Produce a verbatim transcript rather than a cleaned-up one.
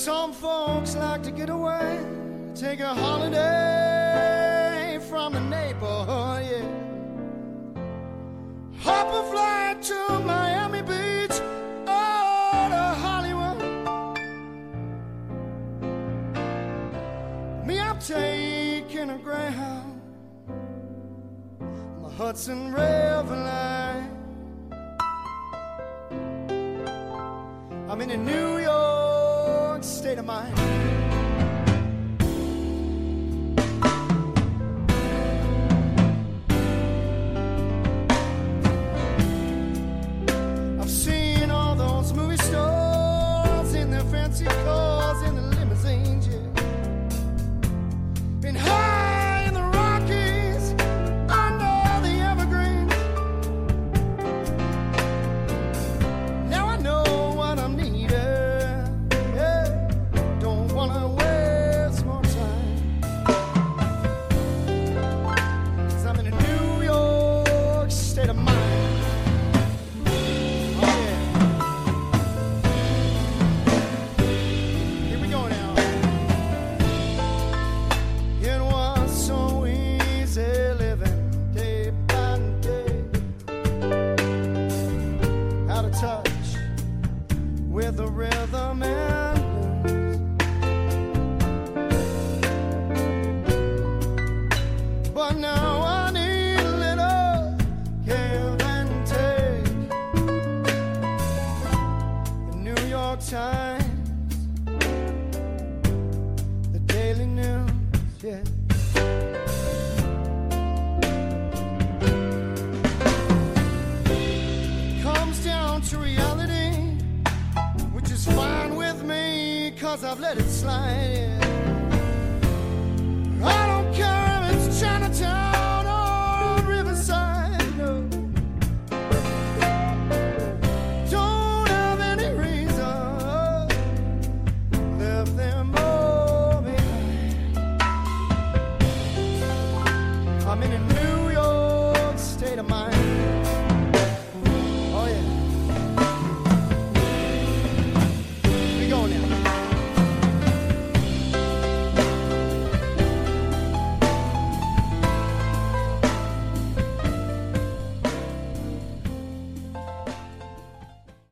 Some folks like to get away, take a holiday from the neighborhood, yeah. Hop a flight to Miami Beach or to Hollywood. Me, I'm taking a Greyhound, my Hudson River line. I'm in a New York state of mind. I've seen all those movie stars in their fancy cars in the limousines, yeah. Been high in the Rockies, under the evergreens. Now I know what I'm needing. Yeah. Don't wanna waste more time, 'cause I'm in a New York state of mind. Oh yeah. Here we go now. It was so easy living day by day, out of touch with the rhythm and blues. But now I need a little give and take. The New York Times, the Daily News, yeah. Comes down to reality, which is fine with me, 'cause I've let it slide, yeah.